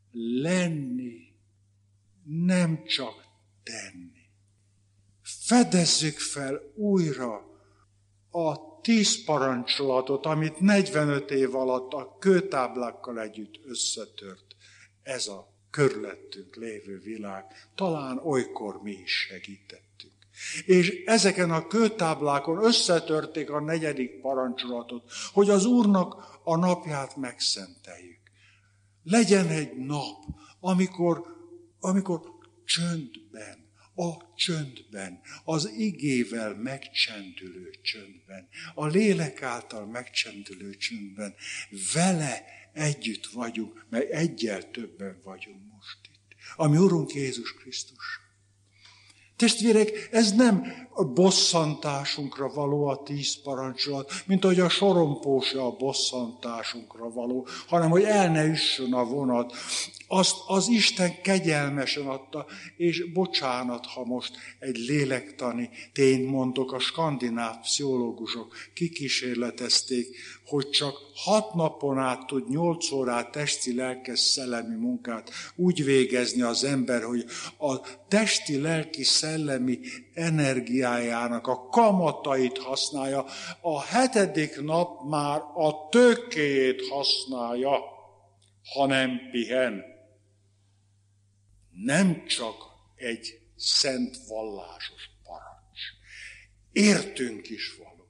lenni, nem csak tenni. Fedezzük fel újra a 10 parancsolatot, amit 45 év alatt a kőtáblákkal együtt összetört ez a körülöttünk lévő világ. Talán olykor mi is segítettünk. És ezeken a kőtáblákon összetörték a 4. parancsolatot, hogy az Úrnak a napját megszenteljük. Legyen egy nap, amikor csöndben, az igével megcsendülő csöndben, a lélek által megcsendülő csöndben vele együtt vagyunk, mert egyel többen vagyunk most itt. A mi Urunk Jézus Krisztus. Testvérek, ez nem a bosszantásunkra való a 10 parancsolat, mint ahogy a sorompósa a bosszantásunkra való, hanem hogy el ne üssön a vonat. Azt az Isten kegyelmesen adta, és bocsánat, ha most egy lélektani tényt mondok, a skandináv pszichológusok kikísérletezték, hogy csak 6 napon át tud 8 órát testi, lelkes, szellemi munkát úgy végezni az ember, hogy a testi, lelki, szellemi energiájának a kamatait használja, a 7. nap már a tőkéjét használja, ha nem pihen. Nem csak egy szent vallásos parancs. Értünk is való.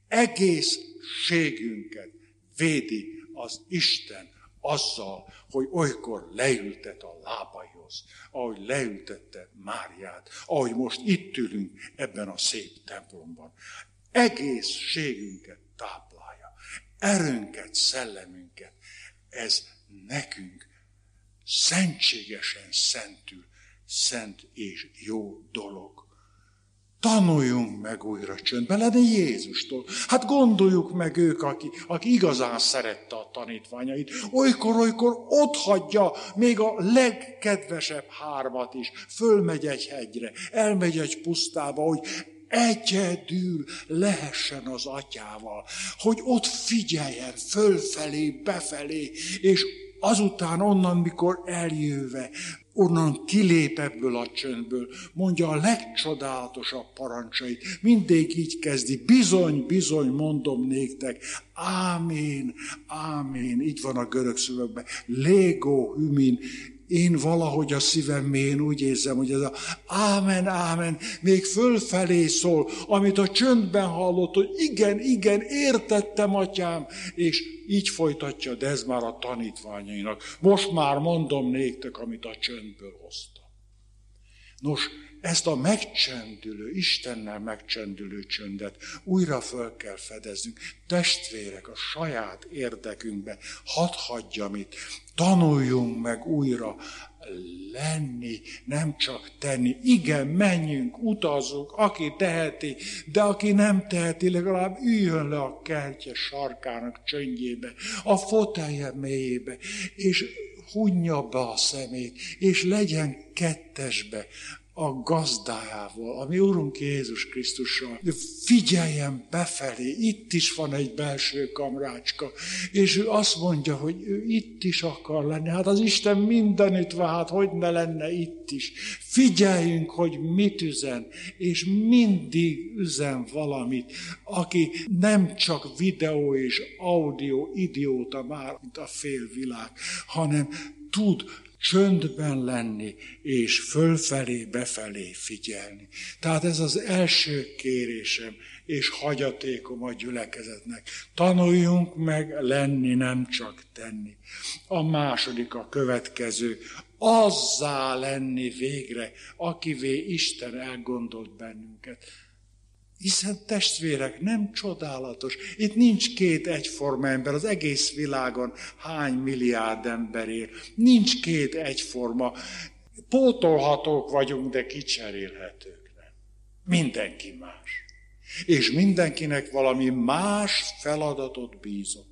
Egészségünket védi az Isten azzal, hogy olykor leültet a lábaihoz, ahogy leültette Máriát, ahogy most itt ülünk ebben a szép templomban. Egészségünket táplálja, erőnket, szellemünket. Ez nekünk szentségesen szent és jó dolog. Tanuljunk meg újra csöndben lenni Jézustól. Hát gondoljuk meg ők, aki igazán szerette a tanítványait. Olykor ott hagyja még a legkedvesebb 3 is. Fölmegy egy hegyre, elmegy egy pusztába, hogy egyedül lehessen az atyával. Hogy ott figyeljen fölfelé, befelé, és azután onnan, mikor eljöve, onnan kilép ebből a csöndből, mondja a legcsodálatosabb parancsait. Mindig így kezdi, bizony, mondom néktek, ámén, így van a görög szövegben, légó, hümin. Én valahogy a szívem mélyén úgy érzem, hogy ez a ámen, még fölfelé szól, amit a csöndben hallott, hogy igen, értettem, atyám, és így folytatja, de ez már a tanítványainak. Most már mondom néktek, amit a csöndből hoztam. Nos, ezt a megcsendülő, Istennel megcsendülő csöndet újra föl kell fedeznünk. Testvérek, a saját érdekünkbe hadd hagyjam itt. Tanuljunk meg újra lenni, nem csak tenni. Igen, menjünk, utazzunk, aki teheti, de aki nem teheti, legalább üljön le a kertje sarkának csöndjébe, a fotelje mélyébe, és hunja be a szemét, és legyen kettesbe a gazdájával, ami Urunk Jézus Krisztussal. Figyeljen befelé, itt is van egy belső kamrácska, és ő azt mondja, hogy ő itt is akar lenni. Hát az Isten mindenütt van, hát hogy ne lenne itt is. Figyeljünk, hogy mit üzen, és mindig üzen valamit, aki nem csak videó és audio idióta már, mint a félvilág, hanem tud csöndben lenni, és fölfelé, befelé figyelni. Tehát ez az első kérésem, és hagyatékom a gyülekezetnek. Tanuljunk meg lenni, nem csak tenni. A második, a következő, azzá lenni végre, akivé Isten elgondolt bennünket. Hiszen testvérek, nem csodálatos. Itt nincs 2 egyforma ember, az egész világon hány milliárd ember él. Nincs 2 egyforma. Pótolhatók vagyunk, de kicserélhetők nem. Mindenki más. És mindenkinek valami más feladatot bízott.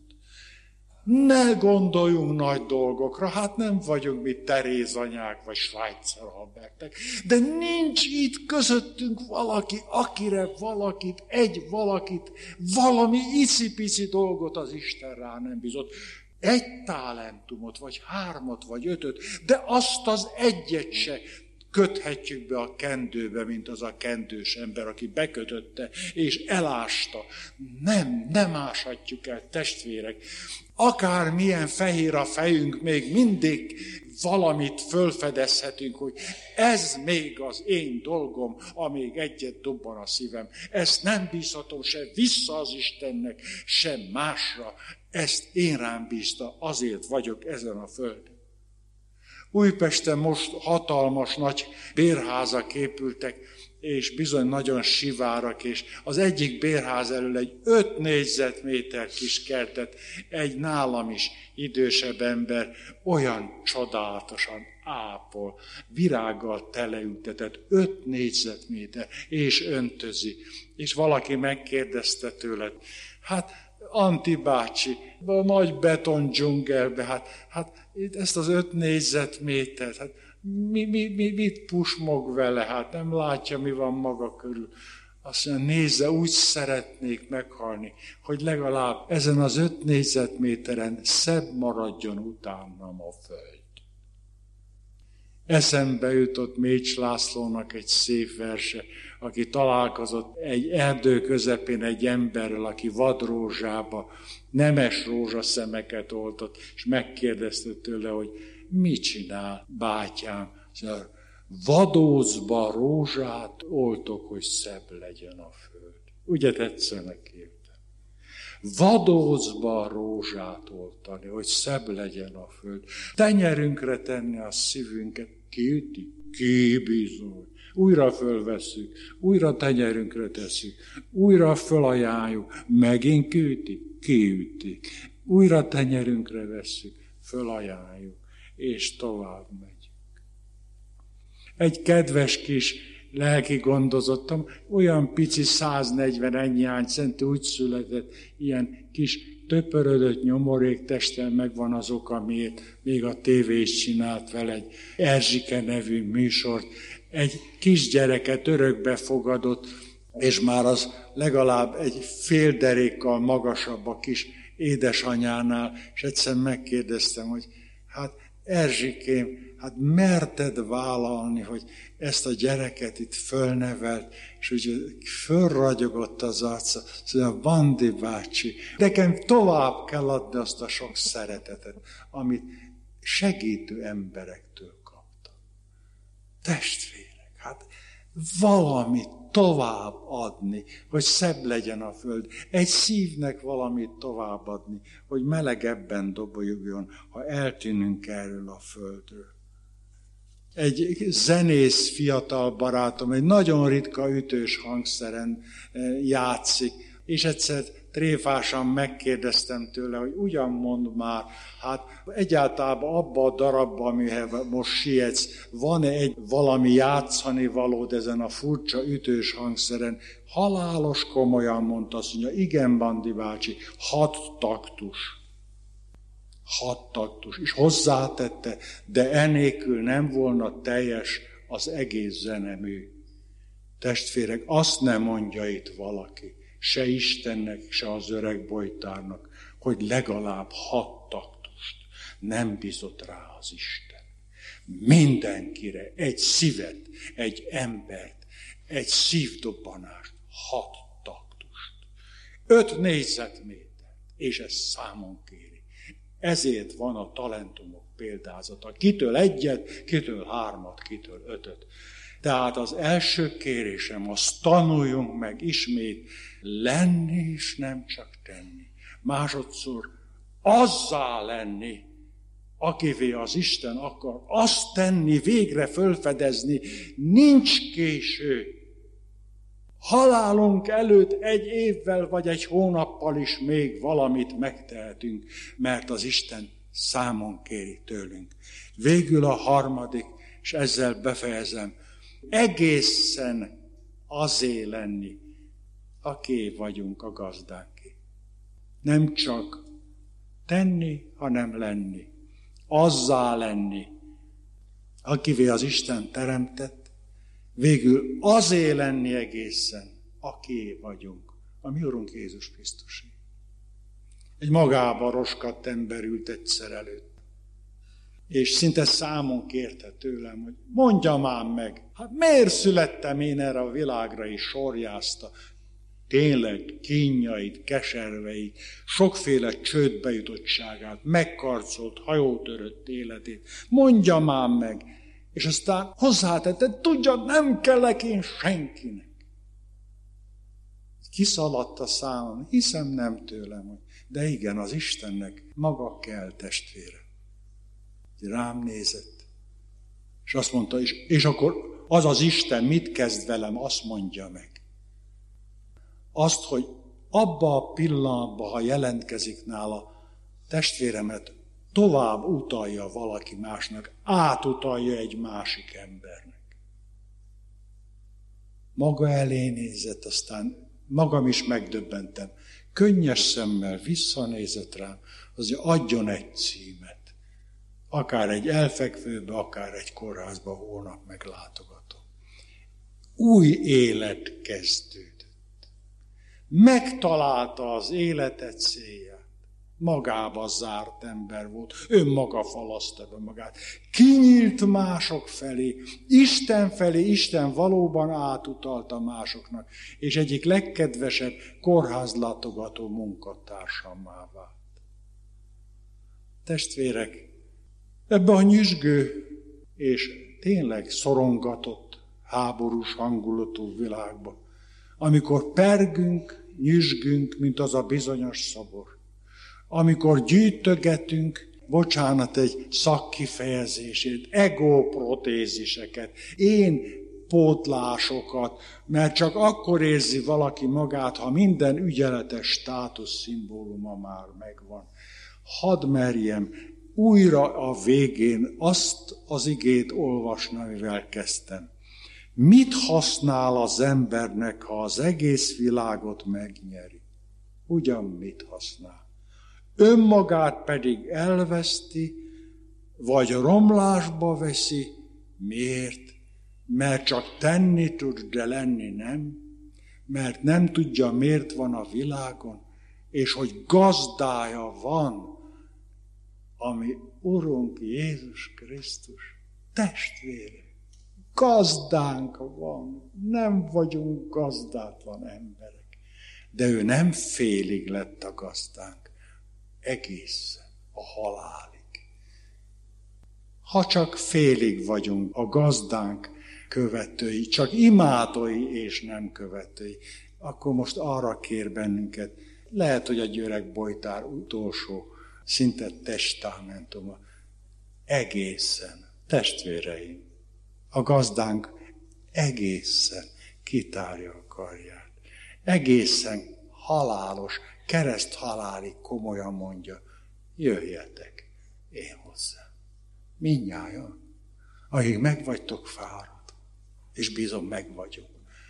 Ne gondoljunk nagy dolgokra, hát nem vagyunk mi Teréz anyák, vagy Schweitzer Albertek, de nincs itt közöttünk valaki, akire valakit, valami icipici dolgot az Isten rá nem bízott. 1 talentumot, vagy 3, vagy 5, de azt az egyet se köthetjük be a kendőbe, mint az a kendős ember, aki bekötötte és elásta. Nem áshatjuk el, testvérek. Akármilyen fehér a fejünk, még mindig valamit fölfedezhetünk, hogy ez még az én dolgom, amíg egyet dobban a szívem. Ezt nem bízhatom se vissza az Istennek, se másra. Ezt én rám bízta, azért vagyok ezen a földön. Újpesten most hatalmas nagy bérházak épültek, és bizony nagyon sivárak, és az egyik bérház elől egy 5 négyzetméter kis kertet egy nálam is idősebb ember olyan csodálatosan ápol, virággal teleültetett 5 négyzetméter, és öntözi. És valaki megkérdezte tőle, hát Anti bácsi, a nagy beton dzsungelbe, hát ezt az 5 négyzetmétert, hát mit pusmog vele, hát nem látja, mi van maga körül. Azt mondja, nézze, úgy szeretnék meghalni, hogy legalább ezen az 5 négyzetméteren szebb maradjon utánam a föld. Eszembe jutott Mécs Lászlónak egy szép verse, aki találkozott egy erdő közepén egy emberrel, aki vadrózsába, nemes rózsaszemeket oltott, és megkérdezte tőle, hogy mit csinál, bátyám? Vadózba rózsát oltok, hogy szebb legyen a föld. Ugye tetszenek értem? Vadózba rózsát oltani, hogy szebb legyen a föld. Tenyerünkre tenni a szívünket, kiüti? Ki bizony. Újra fölvesszük, újra tenyerünkre tesszük, újra fölajánljuk, megint kiütik. Újra tenyerünkre vesszük, fölajánljuk, és tovább megyünk. Egy kedves kis lelki gondozottam, olyan pici 140 ennyi centi, úgy született, ilyen kis töpörödött nyomoréktesten megvan az oka, miért még a tévé is csinált vele egy Erzsike nevű műsort. Egy kisgyereket örökbe fogadott, és már az legalább egy fél derékkal magasabb a kis édesanyánál, és egyszer megkérdeztem, hogy hát Erzsikém, hát merted vállalni, hogy ezt a gyereket itt fölnevelt, és úgy fölragyogott az arca, szóval Bandi bácsi, nekem tovább kell adni azt a sok szeretetet, amit segítő emberektől kaptam. Testvérek, hát valamit tovább adni, hogy szebb legyen a föld. Egy szívnek valamit tovább adni, hogy melegebben dobogjon, ha eltűnünk erről a földről. Egy zenész fiatal barátom, egy nagyon ritka ütős hangszeren játszik, és egyszer tréfásan megkérdeztem tőle, hogy ugyan mond már, hát egyáltalán abba a darabban, amihez most sietsz, van-e egy valami játszani valód ezen a furcsa ütős hangszeren? Halálos komolyan mondta, azt mondja, igen, Bandi bácsi, 6 taktus. 6 taktus. És hozzátette, de enélkül nem volna teljes az egész zenemű. Testvérek, azt nem mondja itt valaki, se Istennek, se az öreg bojtárnak, hogy legalább 6 taktust nem bízott rá az Isten. Mindenkire egy szívet, egy embert, egy szívdobbanást, 6 taktust. 5 négyzetméter, és ezt számon kéri. Ezért van a talentumok példázata. Kitől 1, kitől 3, kitől 5. Tehát az első kérésem, azt tanuljunk meg ismét lenni, és nem csak tenni. Másodszor azzá lenni, akivé az Isten akar, azt tenni, végre fölfedezni, nincs késő. Halálunk előtt 1 évvel vagy 1 hónappal is még valamit megtehetünk, mert az Isten számon kéri tőlünk. Végül a 3, és ezzel befejezem, egészen azé lenni, aké vagyunk a gazdánké. Nem csak tenni, hanem lenni. Azzá lenni, akivé az Isten teremtett, végül azé lenni egészen, aké vagyunk, a mi Urunk Jézus Krisztusé. Egy magába roskadt ember ült egyszer előtt. És szinte számon kérte tőlem, hogy mondjam ám meg, hát miért születtem én erre a világra, és sorjázta tényleg kínjait, keserveit, sokféle csődbe jutottságát, megkarcolt, hajótörött életét. Mondjam ám meg, és aztán hozzátette, tudja, nem kellek én senkinek. Kiszaladt a számom, hiszem nem tőlem, de igen, az Istennek maga kell, testvére. Rám nézett, és azt mondta, és akkor az az Isten mit kezd velem, azt mondja meg. Azt, hogy abba a pillanatban, ha jelentkezik nála, testvéremet tovább utalja valaki másnak, átutalja egy másik embernek. Maga elé nézett, aztán magam is megdöbbentem. Könnyes szemmel visszanézett rám, azért adjon egy címet. Akár egy elfekvőbe, akár egy kórházba holnap meglátogatom. Új élet kezdődött. Megtalálta az élete célját. Magába zárt ember volt. Önmaga falaszta be magát. Kinyílt mások felé. Isten valóban átutalta másoknak. És egyik legkedvesebb kórházlátogató munkatársammá vált. Testvérek, ebbe a nyüzsgő és tényleg szorongatott, háborús hangulatú világba, amikor pergünk, nyüzsgünk, mint az a bizonyos szobor, amikor gyűjtögetünk, bocsánat egy szakkifejezését, egóprotéziseket, én pótlásokat, mert csak akkor érzi valaki magát, ha minden ügyeletes státuszszimbóluma már megvan. Hadd merjem újra a végén azt az igét olvasni, amivel kezdtem. Mit használ az embernek, ha az egész világot megnyeri? Ugyan mit használ? Önmagát pedig elveszti, vagy romlásba veszi. Miért? Mert csak tenni tud, de lenni nem. Mert nem tudja, miért van a világon, és hogy gazdája van, ami Urunk Jézus Krisztus. Testvére, gazdánk van, nem vagyunk gazdátlan emberek. De ő nem félig lett a gazdánk, egészen a halálig. Ha csak félig vagyunk a gazdánk követői, csak imádói és nem követői, akkor most arra kér bennünket, lehet, hogy a Györeg Bojtár utolsó szinte testamentuma, egészen, testvéreim, a gazdánk egészen kitárja a karját. Egészen halálos, kereszthalálig komolyan mondja, jöjjetek én hozzám. Mindnyájan, akik meg vagytok fáradt, és bízom meg vagyok.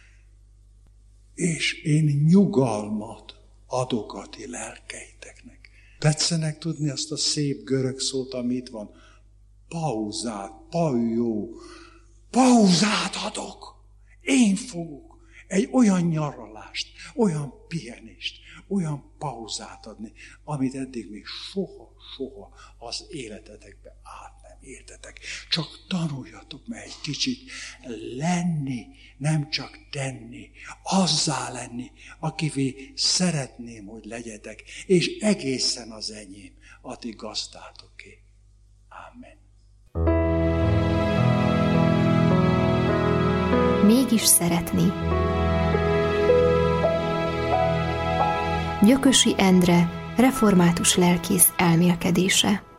És én nyugalmat adok a ti lelkeiteknek. Tetszenek tudni azt a szép görög szót, ami itt van? Pauzát, paujó. Pauzát adok. Én fogok egy olyan nyaralást, olyan pihenést, olyan pauzát adni, amit eddig még soha az életetekbe át nem értetek. Csak tanuljatok meg egy kicsit lenni, nem csak tenni, azzá lenni, akivé szeretném, hogy legyetek, és egészen az enyém, a ti gazdátoké. Amen. Mégis szeretni. Gyökösi Endre, református lelkész elmélkedése.